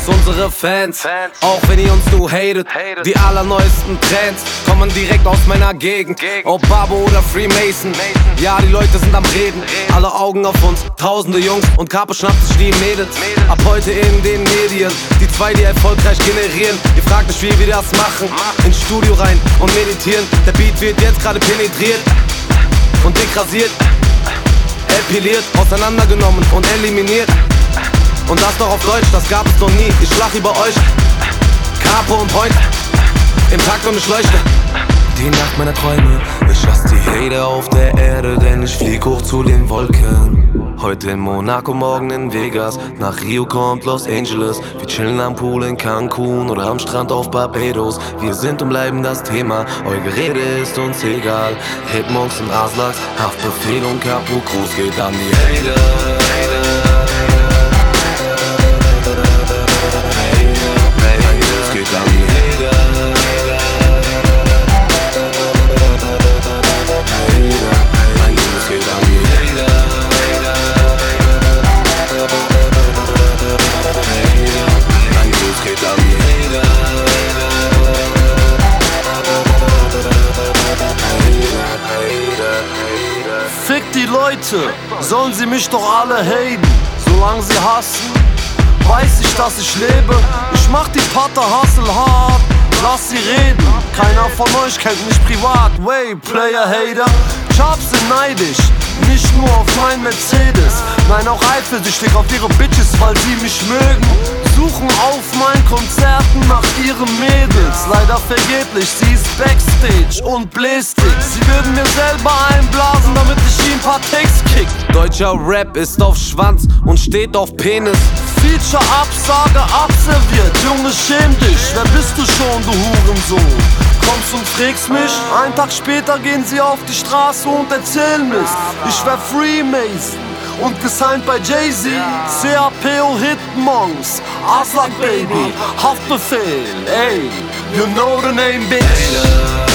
unsere Fans. Auch wenn ihr uns nur hatet, die allerneuesten Trends kommen direkt aus meiner Gegend. Ob Babo oder Freemason, ja, die Leute sind am Reden. Alle Augen auf uns, tausende Jungs und Capo schnappt sich die Mädels. Ab heute in den Medien, die zwei, die erfolgreich generieren. Ihr fragt nicht, wie wir das machen. Ins Studio rein und meditieren. Der Beat wird jetzt gerade penetriert und degrasiert, epiliert, auseinandergenommen und eliminiert. Und das noch auf Deutsch, das gab es noch nie. Ich lach über euch, Capo und Point, im Takt und ich leuchte. Die Nacht meiner Träume, ich lass die Hater auf der Erde, denn ich flieg hoch zu den Wolken. Heute in Monaco, morgen in Vegas, nach Rio kommt Los Angeles. Wir chillen am Pool in Cancun oder am Strand auf Barbados. Wir sind und bleiben das Thema, euer Gerede ist uns egal. Hitmonks und Aslaks, Haftbefehl und Capo, Gruß geht an die Hater. Fick die Leute, sollen sie mich doch alle haten. Solange sie hassen, weiß ich, dass ich lebe. Ich mach die Patte hustle hard, lass sie reden. Keiner von euch kennt mich privat, way, Player, Hater. Jobs sind neidisch, nicht nur auf mein Mercedes. Nein, auch eifersüchtig auf ihre Bitches, weil sie mich mögen. Suchen auf meinen Konzerten nach ihren Mädels. Leider vergeblich, sie ist Backstage und bläst Sticks. Sie würden mir selber einblasen, damit ich ihm paar Takes kick. Deutscher Rap ist auf Schwanz und steht auf Penis. Feature-Absage absolviert, Junge, schäm dich. Wer bist du schon, du Hurensohn? Kommst und fragst mich, einen Tag später gehen sie auf die Straße und erzählen Mist. Ich wär Freemason und gesigned bei Jay-Z, CAPO Hitmonks, Aslak Baby, Haftbefehl, ey, you know the name, bitch.